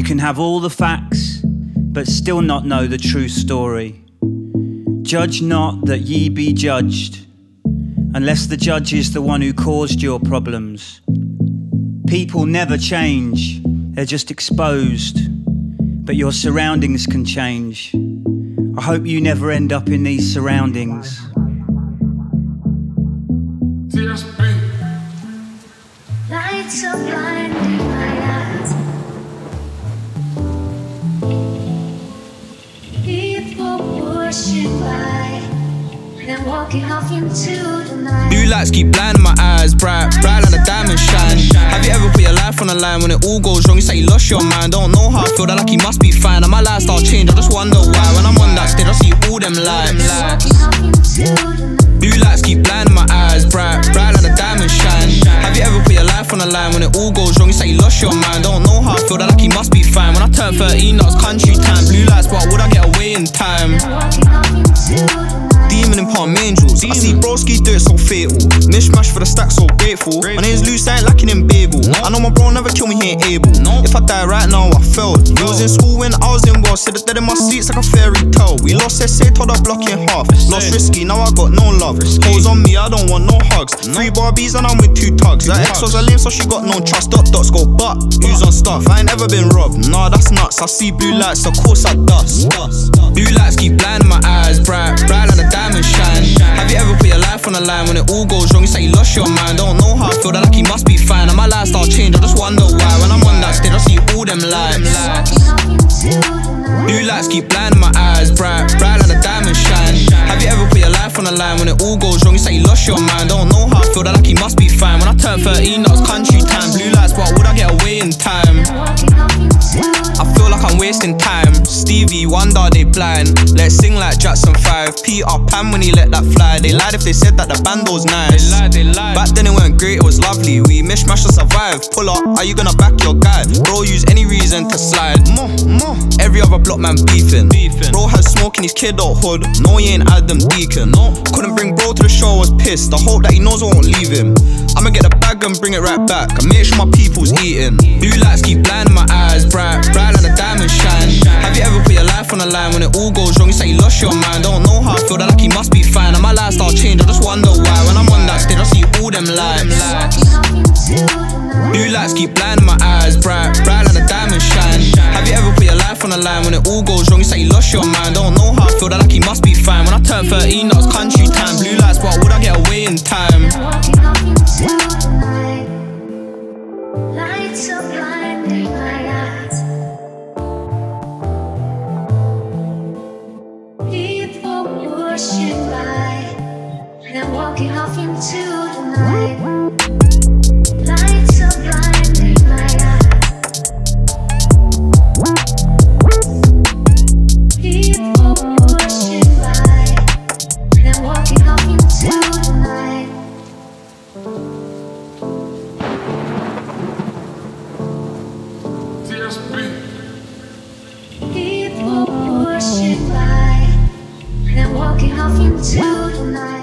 You can have all the facts, but still not know the true story. Judge not that ye be judged, unless the judge is the one who caused your problems. People never change, they're just exposed, but your surroundings can change. I hope you never end up in these surroundings. Lights are blinding my eyes. People pushing by, then walking off into the night. Blue lights keep blinding my eyes, bright like the diamond shine. Have you ever put your life on the line when it all goes wrong? You say you lost your mind, don't know how I feel, that like you must be fine. And my lifestyle changed, I just wonder why. When I'm on that stage, I see all them lights. Blue lights keep blinding my eyes, bright like the diamond shine. Have you ever put your life on the line when it all goes wrong? You say you lost your mind, don't know how I feel, that like you must be fine. When I turned 13, that was country time. Blue lights, but would I get away in time? Demon and palm angels. I see broski do it so fatal. Mishmash for the stack, so grateful. My name's loose, I ain't lacking in Babel. I know my bro never kill me, he ain't able. If I die right now, I failed. He was in school when I was in Wales. Said the dead in my seats like a fairy tale. We lost SA, told our block in half. Lost risky, now I got no love. Hoes on me, I don't want no hugs. 3 Barbies and I'm with 2 tugs. Her ex was a lame, so she got no trust. Dots go but who's on stuff? I ain't ever been robbed. Nah, that's nuts. I see blue lights, of course I dust. Blue lights keep blinding my eyes, bright like the diamond shine. Have you ever put your life on the line when it all goes wrong? You say you lost your mind, don't know how I feel, that like you must be fine. And my lifestyle changed, I just wonder why. When I'm on that stage, I see all them lights. Blue lights keep blinding my eyes, bright like the diamond shine. Have you ever put your life on the line when it all goes wrong? You say you lost your mind, don't know how I feel, that like you must be fine. When I turned 13, that was country time. Blue lights, but would I get away in time? I feel like I'm wasting time. Stevie Wonder, they blind. Let's sing like Jackson 5. Peter Pan when he let that fly. They lied if they said that the band was nice. They lied. Back then it weren't great, it was lovely. We mishmash to survive. Pull up, are you gonna back your guy? Bro, use any reason to slide. Every other block man beefing. Bro had smoke in his kid out hood. No, he ain't Adam Deacon. Couldn't bring bro to the show, I was pissed. I hope that he knows I won't leave him. I'ma get the bag and bring it right back, and make sure my people's eating. Blue lights keep blinding my eyes, bright like the diamond shine. Have you ever put your life on the line when it all goes wrong? You say you lost your mind, don't know how I feel, that like you must be fine. And my lifestyle changed, I just wonder why. When I'm on that stage, I see all them lights. Blue lights keep blinding my eyes, bright like the diamond shine. Have you ever put your life on the line when it all goes wrong? You say you lost your mind, don't know how I feel, that like you must be fine. When I turned 13, that was country time. Blue lights, but would I get away in time? Lights are blinding my eyes. People pushing by, then walking off into the night. Lights are blinding my eyes. People pushing by, then walking off into the night. People pushing by, then walking off into the night.